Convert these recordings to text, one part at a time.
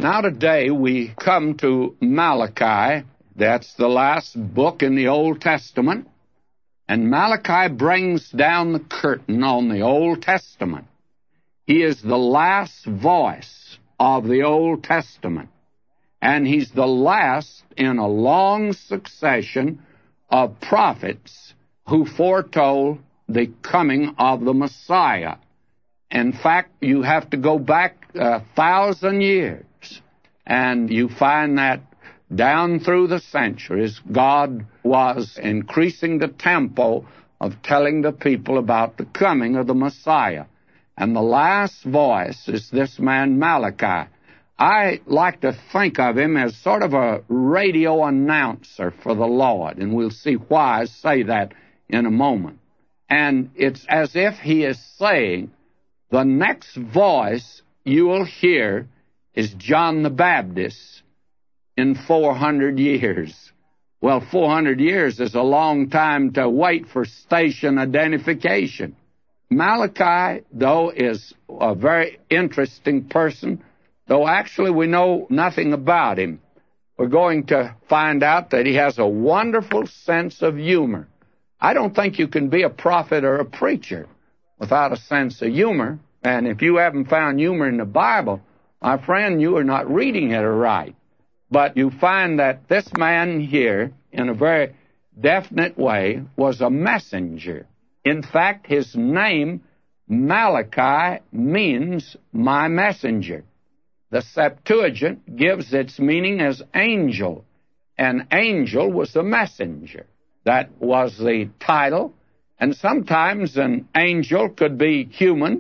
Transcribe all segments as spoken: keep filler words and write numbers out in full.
Now today we come to Malachi. That's the last book in the Old Testament. And Malachi brings down the curtain on the Old Testament. He is the last voice of the Old Testament. And he's the last in a long succession of prophets who foretold the coming of the Messiah. In fact, you have to go back a thousand years, and you find that down through the centuries, God was increasing the tempo of telling the people about the coming of the Messiah. And the last voice is this man Malachi. I like to think of him as sort of a radio announcer for the Lord, and we'll see why I say that in a moment. And it's as if he is saying, the next voice you will hear is John the Baptist in four hundred years. Well, four hundred years is a long time to wait for station identification. Malachi, though, is a very interesting person, though actually we know nothing about him. We're going to find out that he has a wonderful sense of humor. I don't think you can be a prophet or a preacher without a sense of humor. And if you haven't found humor in the Bible, my friend, you are not reading it right. But you find that this man here, in a very definite way, was a messenger. In fact, his name, Malachi, means my messenger. The Septuagint gives its meaning as angel. An angel was a messenger. That was the title. And sometimes an angel could be human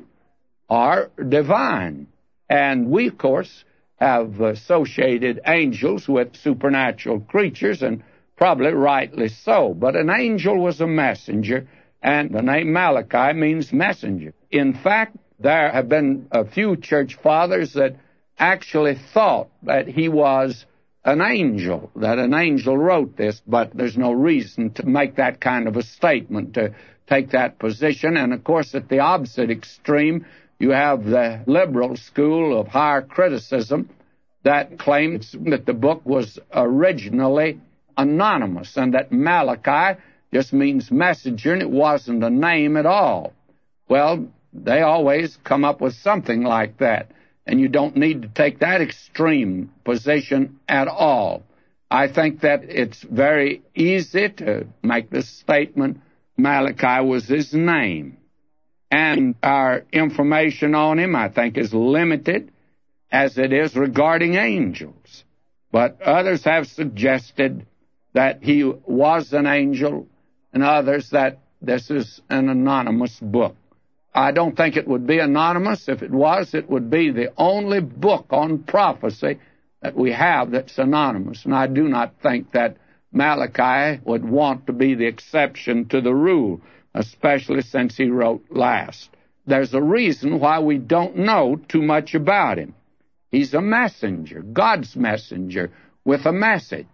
or divine. And we, of course, have associated angels with supernatural creatures, and probably rightly so. But an angel was a messenger, and the name Malachi means messenger. In fact, there have been a few church fathers that actually thought that he was an angel, that an angel wrote this, but there's no reason to make that kind of a statement, to take that position. And, of course, at the opposite extreme, you have the liberal school of higher criticism that claims that the book was originally anonymous and that Malachi just means messenger and it wasn't a name at all. Well, they always come up with something like that, and you don't need to take that extreme position at all. I think that it's very easy to make the statement Malachi was his name. And our information on him, I think, is limited as it is regarding angels. But others have suggested that he was an angel, and others that this is an anonymous book. I don't think it would be anonymous. If it was, it would be the only book on prophecy that we have that's anonymous. And I do not think that Malachi would want to be the exception to the rule, especially since he wrote last. There's a reason why we don't know too much about him. He's a messenger, God's messenger, with a message.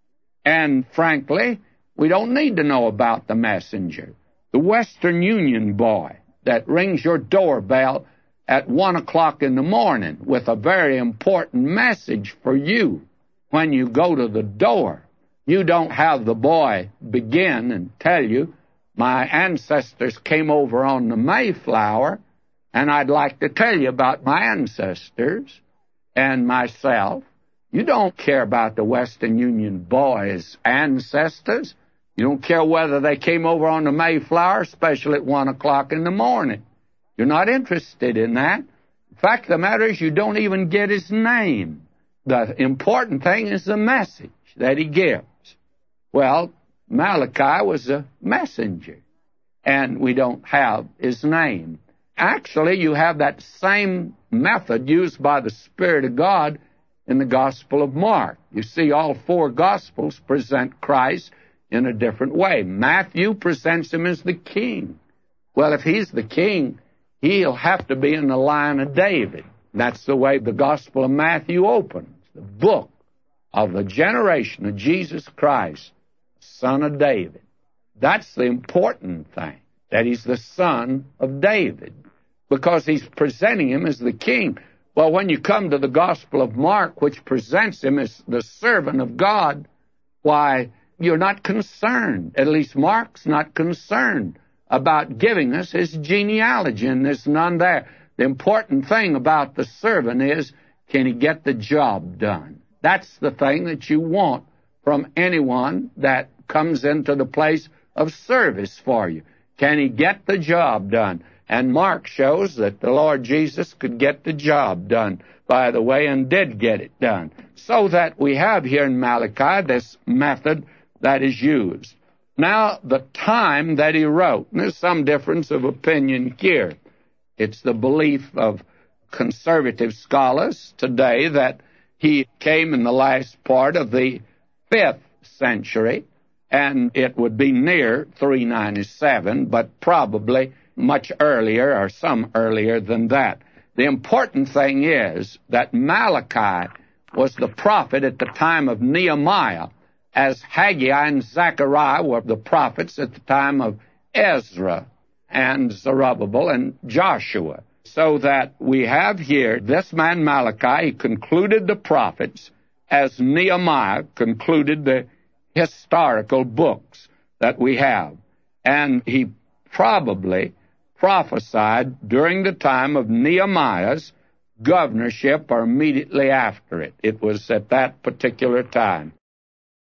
And frankly, we don't need to know about the messenger. The Western Union boy that rings your doorbell at one o'clock in the morning with a very important message for you when you go to the door. You don't have the boy begin and tell you, my ancestors came over on the Mayflower, and I'd like to tell you about my ancestors and myself. You don't care about the Western Union boy's ancestors. You don't care whether they came over on the Mayflower, especially at one o'clock in the morning. You're not interested in that. In fact, the matter is you don't even get his name. The important thing is the message that he gives. Well, Malachi was a messenger, and we don't have his name. Actually, you have that same method used by the Spirit of God in the Gospel of Mark. You see, all four Gospels present Christ in a different way. Matthew presents him as the king. Well, if he's the king, he'll have to be in the line of David. That's the way the Gospel of Matthew opens, the book of the generation of Jesus Christ, son of David. That's the important thing, that he's the son of David, because he's presenting him as the king. Well, when you come to the Gospel of Mark, which presents him as the servant of God, why, you're not concerned. At least Mark's not concerned about giving us his genealogy, and there's none there. The important thing about the servant is, can he get the job done? That's the thing that you want from anyone that comes into the place of service for you. Can he get the job done? And Mark shows that the Lord Jesus could get the job done, by the way, and did get it done. So that we have here in Malachi this method that is used. Now, the time that he wrote, and there's some difference of opinion here. It's the belief of conservative scholars today that he came in the last part of the fifth century, and it would be near three ninety-seven, but probably much earlier or some earlier than that. The important thing is that Malachi was the prophet at the time of Nehemiah, as Haggai and Zechariah were the prophets at the time of Ezra and Zerubbabel and Joshua. So that we have here this man Malachi, he concluded the prophets as Nehemiah concluded the historical books that we have. And he probably prophesied during the time of Nehemiah's governorship or immediately after it. It was at that particular time.